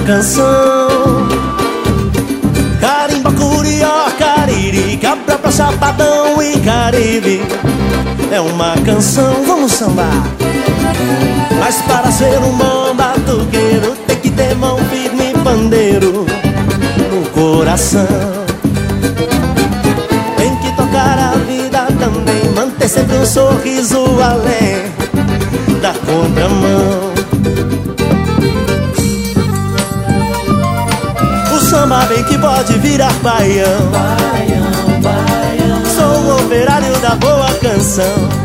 canção. Carimba, curió, cariri, cabra pra chapadão e caribe. É uma canção, vamos sambar. Mas para ser um bom batuqueiro tem que ter mão firme e pandeiro no coração. Tem que tocar a vida também, manter sempre um sorriso além da contramão. O samba bem que pode virar baião. Baião, baião. Sou o operário da boa canção.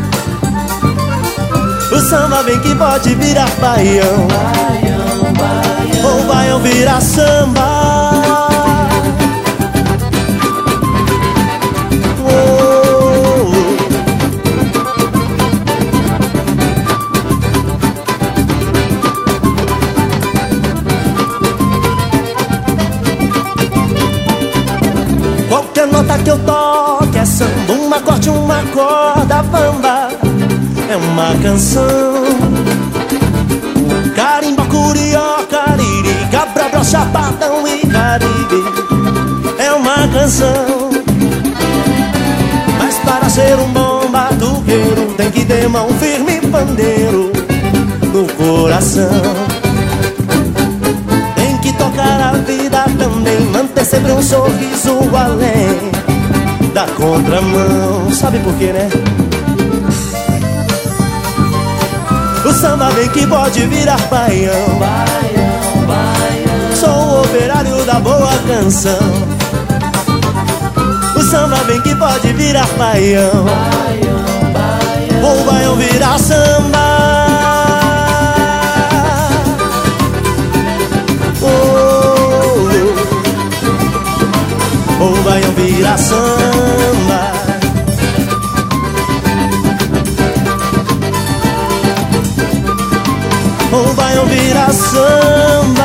O samba bem que pode virar baião. Baião, baião. Ou baião virar samba. Qualquer nota que eu toque é samba, um acorde, uma corda bamba. É uma canção. Carimba, curió, cariri, cabra, bra, chapadão e caribe. É uma canção. Mas para ser um bom batuqueiro tem que ter mão firme e pandeiro no coração. Tem que tocar a vida também, manter sempre um sorriso além da contramão. Sabe por quê, né? O samba bem que pode virar baião. Baião, baião. Sou o operário da boa canção. O samba bem que pode virar baião. Baião, baião. Ou baião virar samba. Ou baião virar samba. Ou baião virar samba.